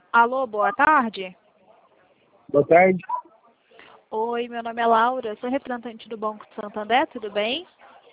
Alô, boa tarde. Boa tarde. Oi, meu nome é Laura, sou representante do Banco Santander, tudo bem?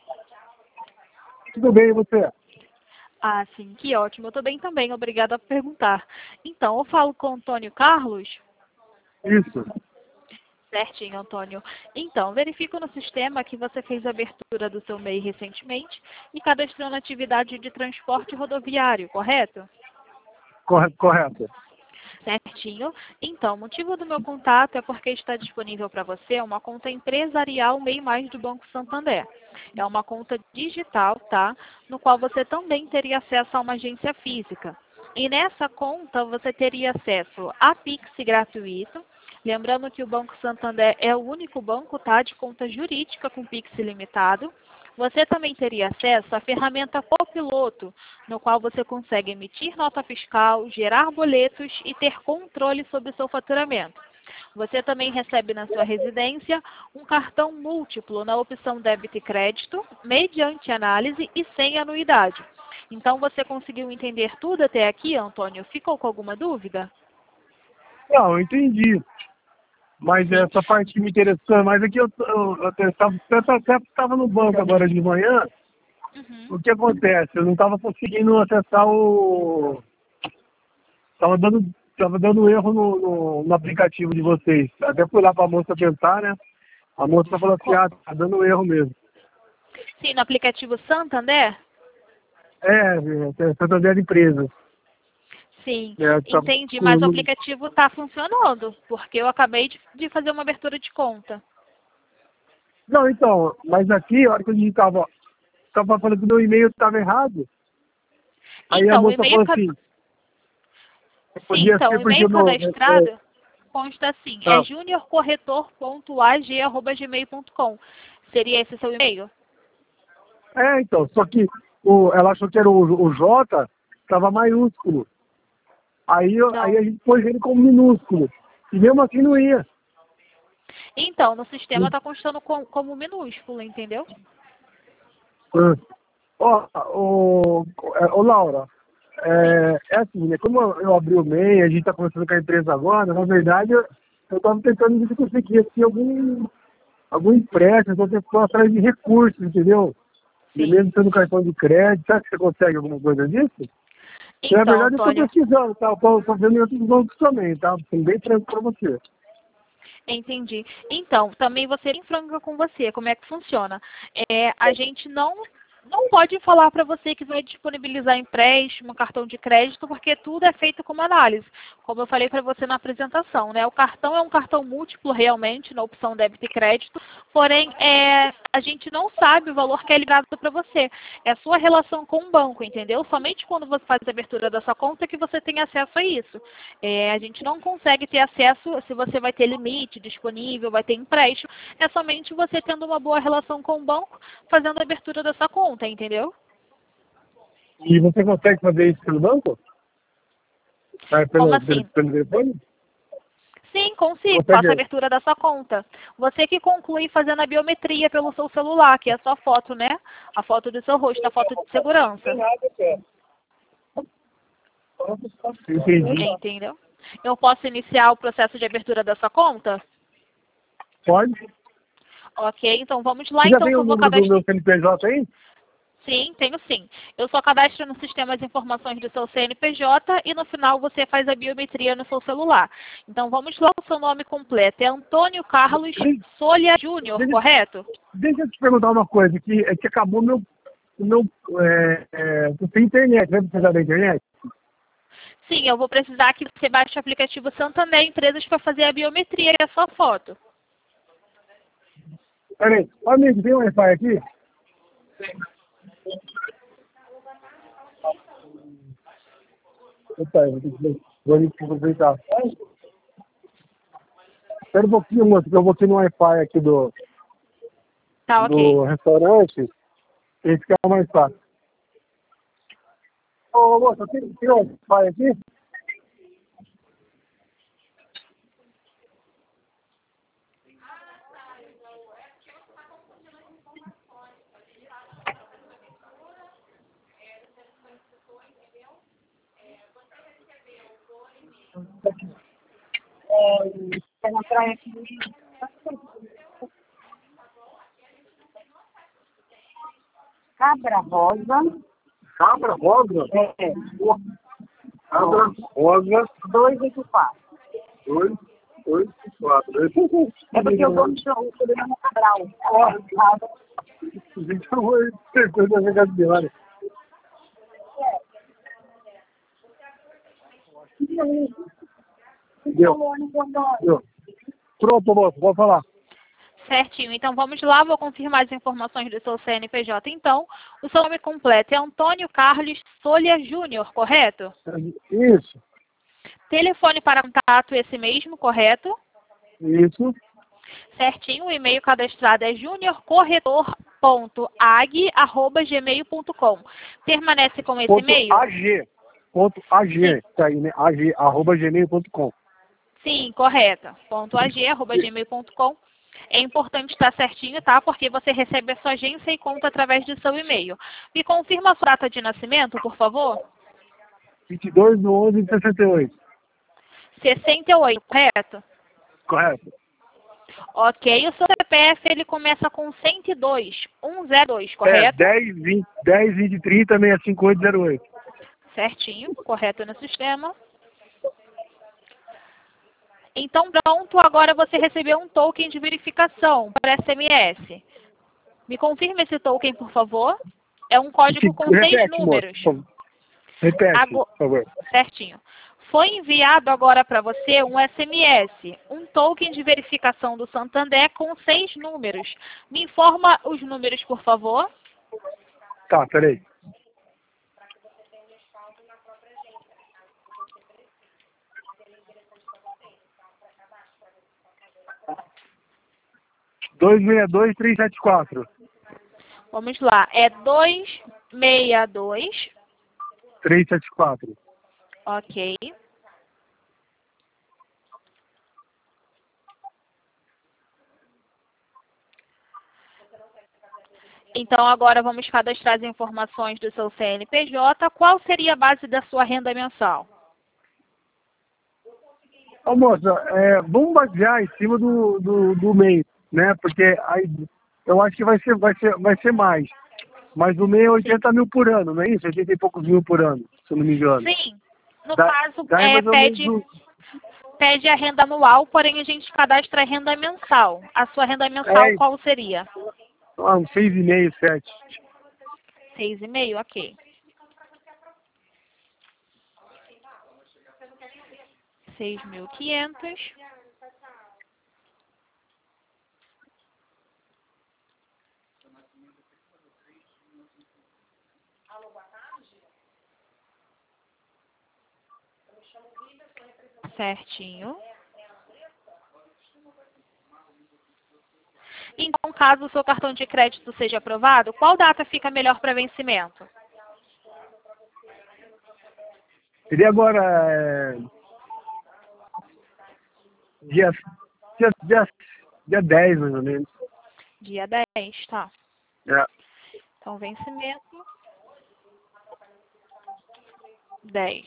Tudo bem, e você? Ah, sim, que ótimo. Eu estou bem também, obrigada por perguntar. Então, eu falo com o Antônio Carlos? Isso. Certinho, Antônio. Então, verifico no sistema que você fez a abertura do seu MEI recentemente e cadastrou na atividade de transporte rodoviário, correto? Correto. Certinho. Então, o motivo do meu contato é porque está disponível para você uma conta empresarial MEI Mais do Banco Santander. É uma conta digital, tá? No qual você também teria acesso a uma agência física. E nessa conta você teria acesso a Pix gratuito. Lembrando que o Banco Santander é o único banco, tá, de conta jurídica com Pix ilimitado. Você também teria acesso à ferramenta Copiloto, no qual você consegue emitir nota fiscal, gerar boletos e ter controle sobre o seu faturamento. Você também recebe na sua residência um cartão múltiplo na opção débito e crédito, mediante análise e sem anuidade. Então, você conseguiu entender tudo até aqui, Antônio? Ficou com alguma dúvida? Não, eu entendi. Mas Sim. essa parte que me interessou, mas aqui eu estava no banco agora de manhã. Uhum. O que acontece? Eu não estava conseguindo acessar o. Tava dando erro no aplicativo de vocês. Até fui lá para a moça tentar, né? A moça falou assim, ah, tá dando erro mesmo. Sim, no aplicativo Santander? Santander de Empresas. Sim, É, tá, entendi, mas o aplicativo está funcionando, porque eu acabei de fazer uma abertura de conta. não, então, mas aqui, a hora que a gente tava falando que o meu e-mail estava errado. Aí a Então, o moça e-mail, falou assim, sim, podia então, o ser porque e-mail não. cadastrado consta assim, é Ah, juniorcorretor.ag@gmail.com. Seria esse seu e-mail? então, só que ela achou que era o J, estava maiúsculo. Aí Não. a gente pôs ele como minúsculo. E mesmo assim não ia. Então, no sistema está constando como minúsculo, entendeu? Ah. Ó, Laura, Sim. é assim, né? Como eu abri o MEI, a gente está conversando com a empresa agora, na verdade eu estava tentando ver se eu conseguia assim, algum empréstimo, eu estou atrás de recursos, entendeu? E Sim. mesmo tendo cartão de crédito, será que você consegue alguma coisa disso? Na Então, verdade, eu estou Antônio, pesquisando, tá? Estou vendo em outros bancos também, tá? Sendo bem franco para você. entendi. Então, também você em franca com você, como é que funciona? A gente não pode falar para você que vai disponibilizar empréstimo, cartão de crédito, porque tudo é feito como análise. Como eu falei para você na apresentação, né? O cartão é um cartão múltiplo realmente, na opção débito e crédito, porém a gente não sabe o valor que é ligado para você. É a sua relação com o banco, entendeu? Somente quando você faz a abertura da sua conta que você tem acesso a isso. A gente não consegue ter acesso se você vai ter limite disponível, vai ter empréstimo. É somente você tendo uma boa relação com o banco, fazendo a abertura da sua conta, entendeu? E você consegue fazer isso pelo banco? Como Pelo assim? telefone? Sim, consigo. Faço a Consegue? abertura da sua conta. Você que conclui fazendo a biometria pelo seu celular, que é a sua foto, né? A foto do seu rosto, a foto de segurança. Entendi. Entendeu? Eu posso iniciar o processo de abertura da sua conta? Pode? Ok, então vamos lá. Você já Então, tem o eu vou número do cadastrar. meu CNPJ aí? Sim, tenho sim. Eu só cadastro no sistema as informações do seu CNPJ e no final você faz a biometria no seu celular. Então vamos lá, o seu nome completo é Antônio Carlos De- Solia Júnior, Deixa, correto? deixa eu te perguntar uma coisa, que acabou o meu você tem internet, vai precisar da internet? Sim, eu vou precisar que você baixe o aplicativo Santander Empresas para fazer a biometria e a sua foto. Peraí, ó, amigo, tem um Wi-Fi aqui? Opa, vou ali aproveitar. Espera um pouquinho, moço, que eu vou aqui no Wi-Fi aqui do, Tá, ok. do restaurante, e fica mais fácil. Ô, moço, tem um Wi-Fi aqui? É na praia aqui. Cabra Rosa. Cabra Rosa? É. Cabra Rosa. 284. 284. É porque eu vou no show, eu no Cabral. Então, tem coisa na casa de hora. Deu. Pronto, moço, pode falar. Certinho. Então vamos lá, vou confirmar as informações do seu CNPJ. Então, o seu nome completo é Antônio Carlos Solha Júnior, correto? Isso. Telefone para contato esse mesmo, correto? Isso. Certinho. O e-mail cadastrado é juniorcorretor.ag@gmail.com. Permanece com esse e-mail? .ag, tá aí, né? ag@gmail.com. Sim, correto. .ag@gmail.com. É importante estar certinho, tá? Porque você recebe a sua agência e conta através do seu e-mail. Me confirma a sua data de nascimento, por favor? 22/11/68. 68, correto? Correto. Ok, o seu CPF ele começa com 102, correto? 10/20/30/65808. Certinho, correto no sistema. Então pronto, agora você recebeu um token de verificação para SMS. Me confirme esse token, por favor. É um código com 6 números. Moço. Repete, por favor. Certinho. Foi enviado agora para você um SMS, um token de verificação do Santander com 6 números. Me informa os números, por favor. Tá, peraí. Dois 262-374. Vamos lá. É 262. 374. Ok. Então, agora vamos cadastrar as informações do seu CNPJ. Qual seria a base da sua renda mensal? Ô, moça, vamos basear em cima do mês, né? Porque aí eu acho que vai ser mais. Mas o mês é 80 mil por ano, não é isso? 80 e poucos mil por ano, se eu não me engano. Sim. No caso, mais ou menos pede a renda anual, porém a gente cadastra a renda mensal. A sua renda mensal qual seria? uns 6,5, 7. 6,5, ok. 6.500. Certinho. Então, caso o seu cartão de crédito seja aprovado, qual data fica melhor para vencimento? Seria agora dia 10, mais ou menos. Dia 10, tá. É. Então, vencimento 10.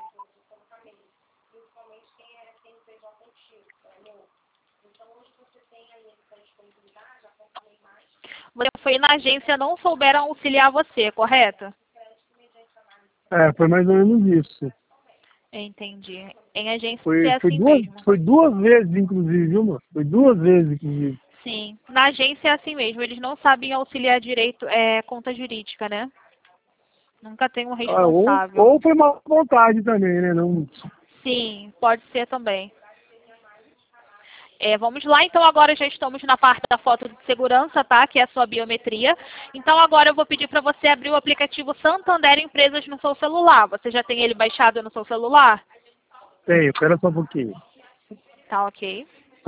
Você foi na agência, não souberam auxiliar você, correto? Foi mais ou menos isso. Entendi. Em agência Foi é assim duas, mesmo. foi 2 vezes, inclusive, viu, mano? Foi 2 vezes, inclusive. Sim. Na agência é assim mesmo. Eles não sabem auxiliar direito conta jurídica, né? Nunca tem um responsável. Ou foi má vontade também, né? Não... Sim, pode ser também. Vamos lá, então agora já estamos na parte da foto de segurança, tá? Que é a sua biometria. Então agora eu vou pedir para você abrir o aplicativo Santander Empresas no seu celular. Você já tem ele baixado no seu celular? Tenho, espera só um pouquinho. Tá, ok.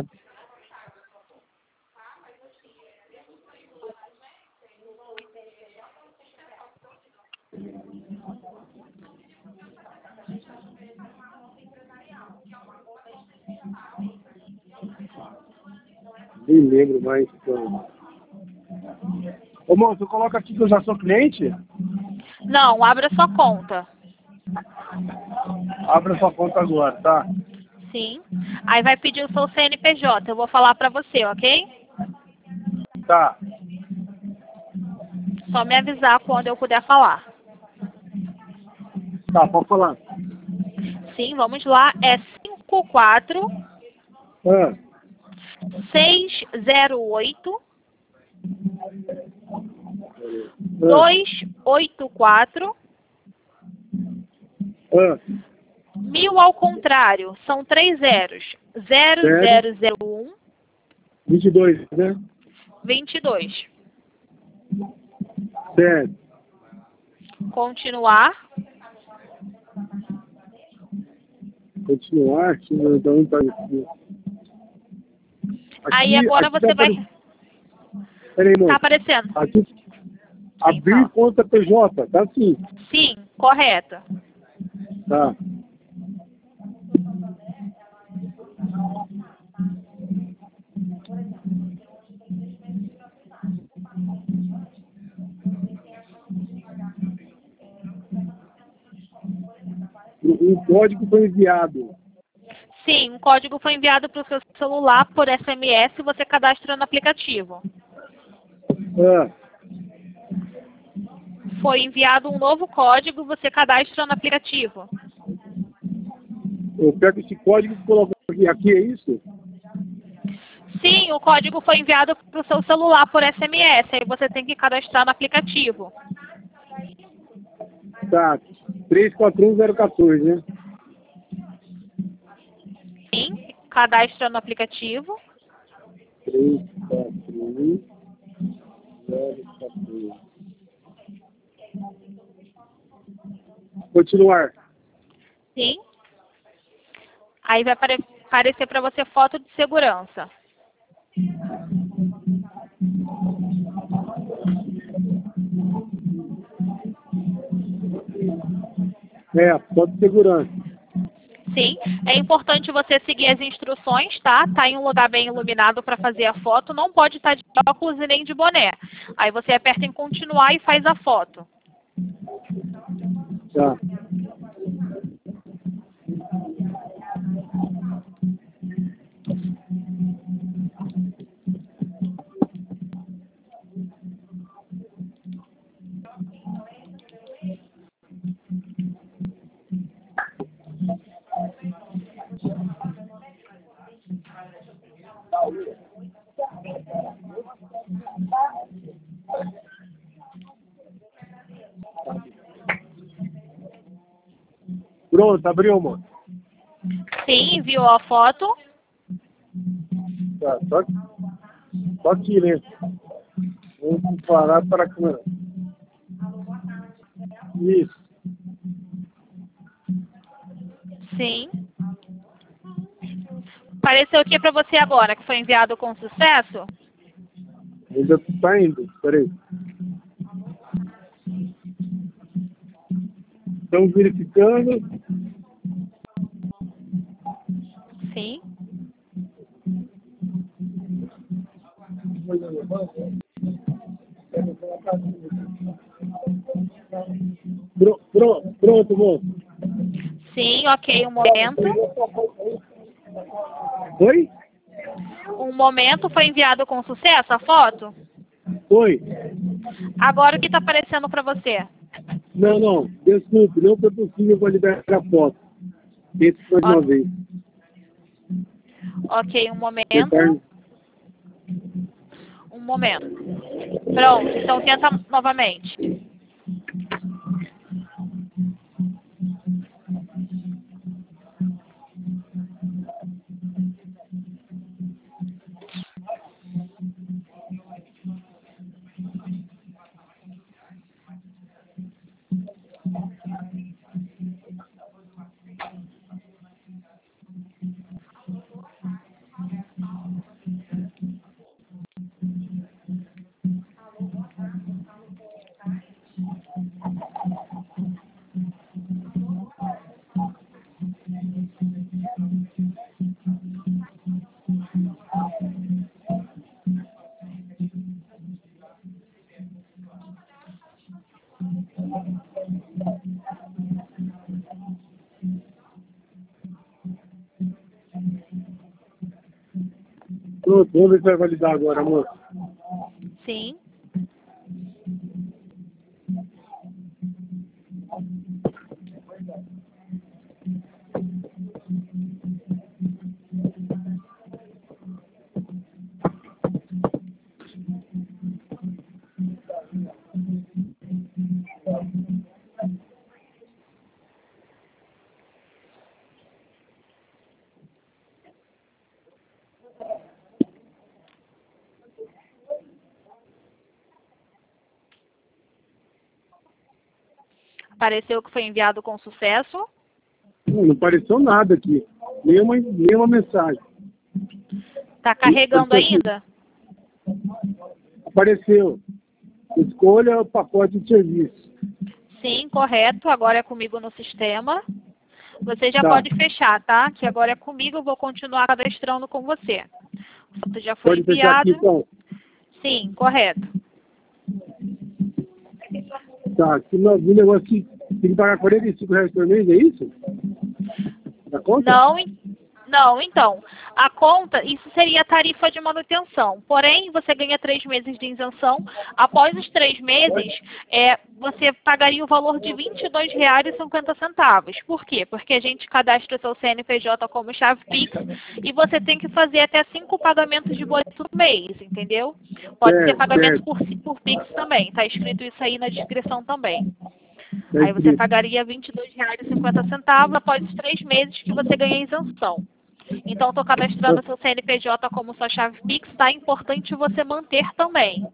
Nem lembro mais. Ô, moço, coloca aqui que eu já sou cliente? Não, abra sua conta. Abre sua conta agora, tá? Sim. Aí vai pedir o seu CNPJ. Eu vou falar para você, ok? Tá. Só me avisar quando eu puder falar. Tá, pode falar. Sim, vamos lá. É 54 Ah, 608 ah, 284 ah. 1000 ao contrário. São 3 zeros. 0001 22, né? 22. Certo. Continuar. Continuar, aqui, então tá aqui. Aí agora aqui você vai... Peraí, Tá moço. aparecendo. Aqui, Sim, abrir fala. conta PJ, tá sim. Sim, correto. Tá. O código foi enviado. Sim, um código foi enviado para o seu celular por SMS e você cadastra no aplicativo. Ah, Foi enviado um novo código, você cadastra no aplicativo. eu pego esse código e coloco aqui. Aqui é isso? Sim, o código foi enviado para o seu celular por SMS, aí você tem que cadastrar no aplicativo. Tá. 341014, né? Sim, cadastra no aplicativo. 341014. Continuar. Sim. Aí vai aparecer para você foto de segurança. Foto de segurança. Sim, é importante você seguir as instruções, tá? Tá em um lugar bem iluminado para fazer a foto. Não pode estar de óculos e nem de boné. Aí você aperta em continuar e faz a foto. Tá. Pronto, abriu, mano. Sim, enviou a foto. Tá, só aqui, né? Vamos parar para a câmera. Isso. Sim. Apareceu o que para você agora? Que foi enviado com sucesso? Ainda tá indo. Peraí. Estamos verificando. Sim. Pronto, moço. Sim, ok, um momento. Foi? Um momento, foi enviado com sucesso a foto? Foi. Agora o que está aparecendo para você? Não. Desculpe, não foi possível validar a foto. Esse foi de uma vez. Ok, um momento. Tentar- Um momento. Pronto, então tenta novamente. minuto. Vamos ver se vai validar agora, moço. Sim. Apareceu que foi enviado com sucesso. Não apareceu nada aqui. Nenhuma mensagem. Está carregando ainda? Apareceu. Escolha o pacote de serviço. Sim, correto. Agora é comigo no sistema. Você já Tá. pode fechar, tá? Que agora é comigo, eu vou continuar cadastrando com você. O foto já foi Pode fechar aqui, enviado. então. Sim, correto. Tá, aqui no negócio que tem que pagar R$ 45 por mês, é isso? Da conta? Não, então, a conta, isso seria a tarifa de manutenção. Porém, você ganha 3 meses de isenção. Após os 3 meses, você pagaria o valor de R$ 22,50. Por quê? Porque a gente cadastra o seu CNPJ como chave Pix e você tem que fazer até 5 pagamentos de boleto por mês, entendeu? Pode ser pagamento por Pix também. Está escrito isso aí na descrição também. Aí você pagaria R$ 22,50 após os 3 meses que você ganha isenção. Então, estou cadastrando seu CNPJ como sua chave Pix, tá? É importante você manter também.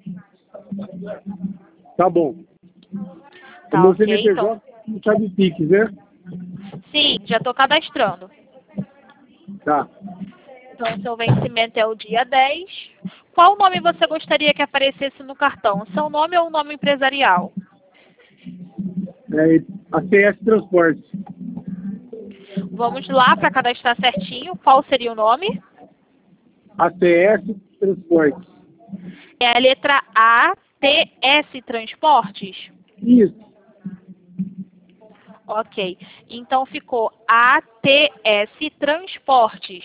Tá bom. Tá, meu ok? CNPJ Então, chave Pix, né? sim, já estou cadastrando. Tá. Então, seu vencimento é o dia 10. Qual nome você gostaria que aparecesse no cartão? Seu nome ou o nome empresarial? ACS Transportes. Vamos lá para cadastrar certinho. Qual seria o nome? ACS Transportes. É a letra A, T, S Transportes? Isso. Ok. Então ficou ATS Transportes.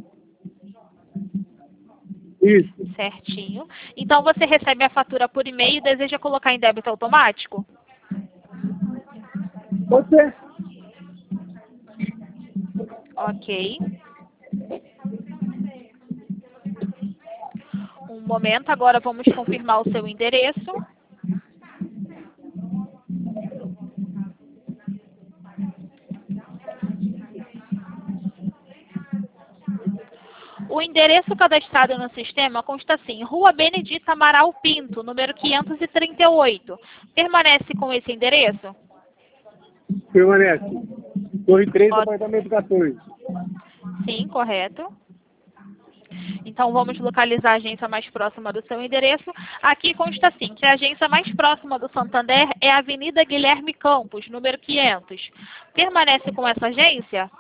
Isso. Certinho. Então você recebe a fatura por e-mail e deseja colocar em débito automático? Pode ser. Ok. Um momento, agora vamos confirmar o seu endereço. O endereço cadastrado no sistema consta assim: Rua Benedita Amaral Pinto, número 538. Permanece com esse endereço? Permanece. Torre 3, apartamento 14. Sim, correto. Então, vamos localizar a agência mais próxima do seu endereço. Aqui consta assim, que a agência mais próxima do Santander é a Avenida Guilherme Campos, número 500. Permanece com essa agência?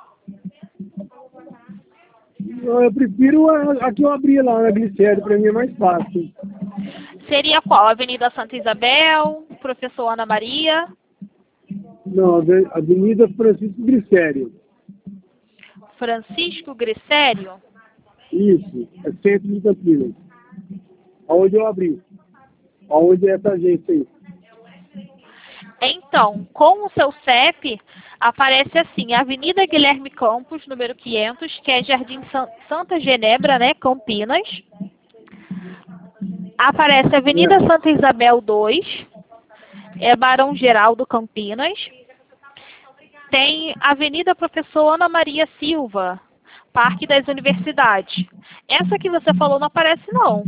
Eu prefiro a que eu abri lá na Glicério, para mim é mais fácil. Seria qual? Avenida Santa Isabel, Professor Ana Maria? Não, Avenida Francisco Glicério. Francisco Grissério? Isso, é centro de Campinas. Aonde eu abri. Aonde é essa agência aí. Então, com o seu CEP, aparece assim, Avenida Guilherme Campos, número 500, que é Jardim Santa Genebra, né, Campinas. Aparece Avenida Santa Isabel 2, é Barão Geraldo, Campinas. Tem Avenida Professor Ana Maria Silva, Parque das Universidades. Essa que você falou não aparece, não.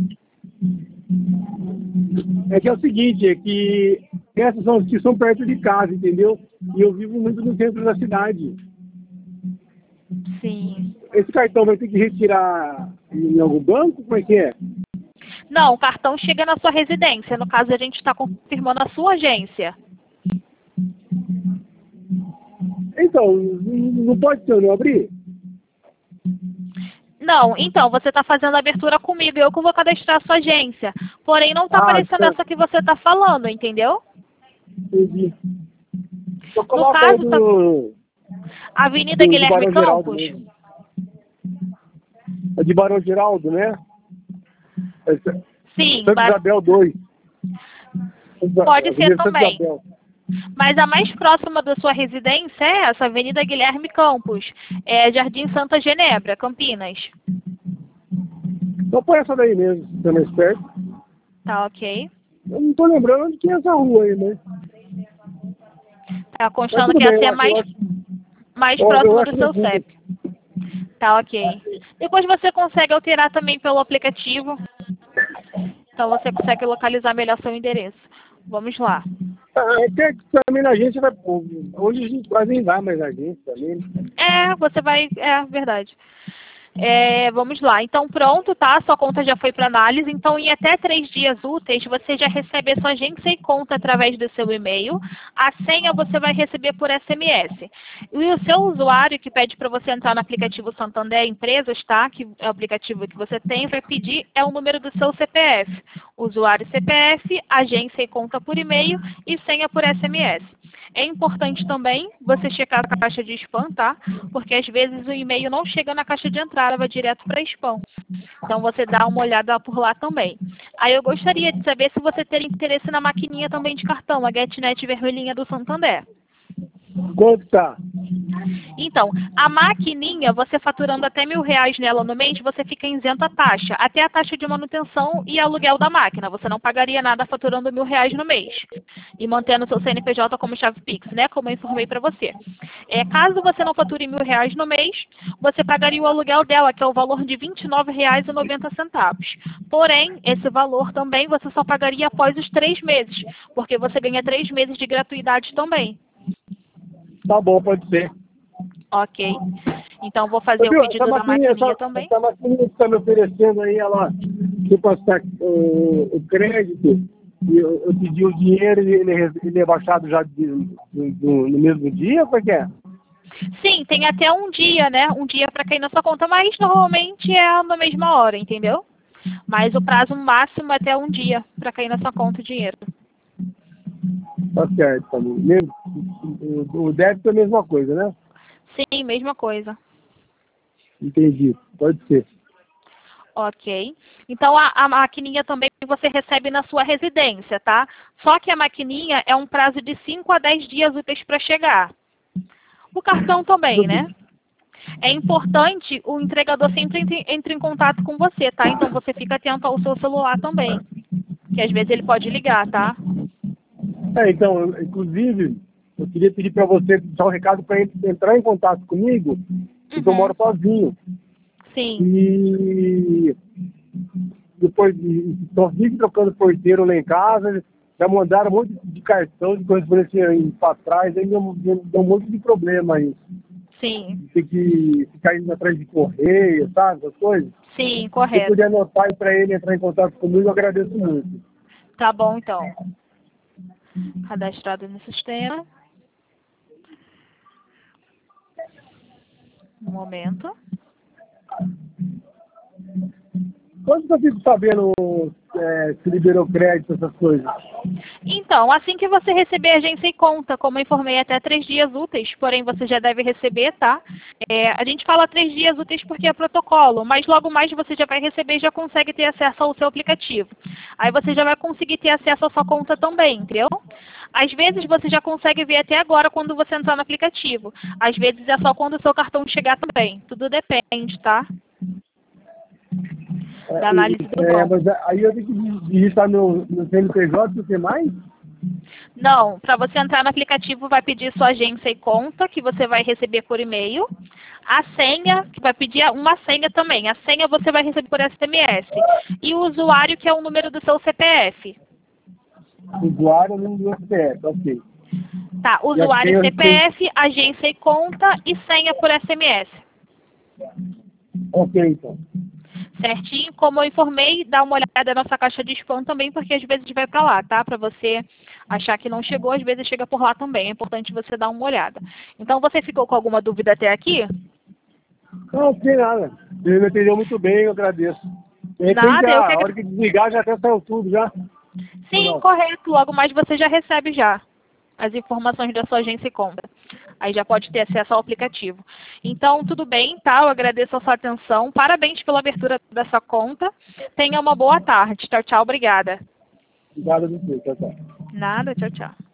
É que é o seguinte, é que essas são as que são perto de casa, entendeu? E eu vivo muito no centro da cidade. Sim. Esse cartão vai ter que retirar em algum banco? Como é que é? Não, o cartão chega na sua residência. No caso, a gente está confirmando a sua agência. Então, não pode ser eu não abrir? Não, então, você está fazendo a abertura comigo, eu que vou cadastrar a sua agência. Porém, não está aparecendo certo. essa que você está falando, entendeu? Entendi. Só No coloca caso, aí Avenida Guilherme Barão Geraldo Campos. mesmo. É de Barão Geraldo, né? Sim, Santa Isabel 2. pode ser Santa também. Isabel. Mas a mais próxima da sua residência é essa, Avenida Guilherme Campos, Jardim Santa Genebra, Campinas. Então põe essa daí mesmo, se você não é esperto. Tá ok. Eu não tô lembrando onde que é essa rua aí, né? Tá Mas constando tudo que bem, essa é eu acho- mais eu próxima acho do que seu eu- CEP. Tá ok. Depois você consegue alterar também pelo aplicativo. Então você consegue localizar melhor seu endereço. Vamos lá. Até que também na agência vai. Hoje a gente quase nem vai mais na agência também. Você vai. Verdade. Vamos lá. Então, pronto, tá? Sua conta já foi para análise. Então, em até 3 dias úteis, você já recebe a sua agência e conta através do seu e-mail. A senha você vai receber por SMS. E o seu usuário que pede para você entrar no aplicativo Santander Empresas, tá? Que é o aplicativo que você tem, vai pedir o número do seu CPF. Usuário CPF, agência e conta por e-mail e senha por SMS. É importante também você checar a caixa de spam, tá? Porque às vezes o e-mail não chega na caixa de entrada, vai direto para spam. Então você dá uma olhada por lá também. Aí eu gostaria de saber se você tem interesse na maquininha também de cartão, a GetNet vermelhinha do Santander. Quanto tá? Então, a maquininha, você faturando até R$ 1.000 nela no mês, você fica isento a taxa, até a taxa de manutenção e aluguel da máquina. Você não pagaria nada faturando R$ 1.000 no mês. E mantendo o seu CNPJ como chave Pix, né? Como eu informei para você. Caso você não fature R$ 1.000 no mês, você pagaria o aluguel dela, que é o valor de R$ 29,90. Porém, esse valor também você só pagaria após os 3 meses, porque você ganha 3 meses de gratuidade também. Tá bom, pode ser. Ok. Então, vou fazer o pedido da maquininha também. Essa maquininha que está me oferecendo aí, ela, se eu passar o crédito, e eu pedi o dinheiro e ele é baixado já no mesmo dia, como é que é? Sim, tem até um dia, né? Um dia para cair na sua conta, mas normalmente é na mesma hora, entendeu? Mas o prazo máximo é até um dia para cair na sua conta o dinheiro. Tá certo, também. Mesmo, o débito é a mesma coisa, né? Sim, mesma coisa. Entendi, pode ser. Ok. Então, a maquininha também você recebe na sua residência, tá? Só que a maquininha é um prazo de 5 a 10 dias úteis para chegar. O cartão também, né? É importante o entregador sempre entre em contato com você, tá? Então, você fica atento ao seu celular também. Que às vezes ele pode ligar, tá? Então, inclusive, eu queria pedir para você dar um recado para ele entrar em contato comigo, porque eu moro sozinho. Sim. E depois só vive trocando porteiro lá em casa, já mandaram um monte de cartão de correspondência para trás, aí deu um monte de problema aí. Sim. Tem que ficar indo atrás de correio, sabe, essas coisas. Sim, Se correto. puder anotar aí para ele entrar em contato comigo, eu agradeço muito. Tá bom, então. Cadastrado no sistema. Um momento. Quando que eu fico sabendo se liberou crédito, essas coisas? Então, assim que você receber a agência e conta, como eu informei, até 3 dias úteis, porém você já deve receber, tá? A gente fala 3 dias úteis porque é protocolo, mas logo mais você já vai receber e já consegue ter acesso ao seu aplicativo. Aí você já vai conseguir ter acesso à sua conta também, entendeu? Às vezes você já consegue ver até agora quando você entrar no aplicativo. Às vezes é só quando o seu cartão chegar também. Tudo depende, tá? Da análise do banco. Mas aí eu tenho que digitar no CNPJ, o que mais? Não, para você entrar no aplicativo vai pedir sua agência e conta, que você vai receber por e-mail. A senha, que vai pedir uma senha também. A senha você vai receber por SMS. E o usuário, que é o número do seu CPF. Usuário, número do CPF, ok. Tá, usuário, CPF, agência e conta e senha por SMS. Ok, então. Certinho, como eu informei, dá uma olhada na nossa caixa de spam também, porque às vezes vai para lá, tá? Para você achar que não chegou, às vezes chega por lá também. É importante você dar uma olhada. Então, você ficou com alguma dúvida até aqui? Não tem nada. Ele me entendeu muito bem, eu agradeço. Nada, eu que a hora que desligar já até saiu tudo já. Sim, correto. Logo mais você já recebe já as informações da sua agência e conta. Aí já pode ter acesso ao aplicativo. Então, tudo bem, tá? Eu agradeço a sua atenção. Parabéns pela abertura dessa conta. Tenha uma boa tarde. Tchau, tchau. Obrigada. Obrigado a você. Tchau, tchau. Nada. Tchau, tchau.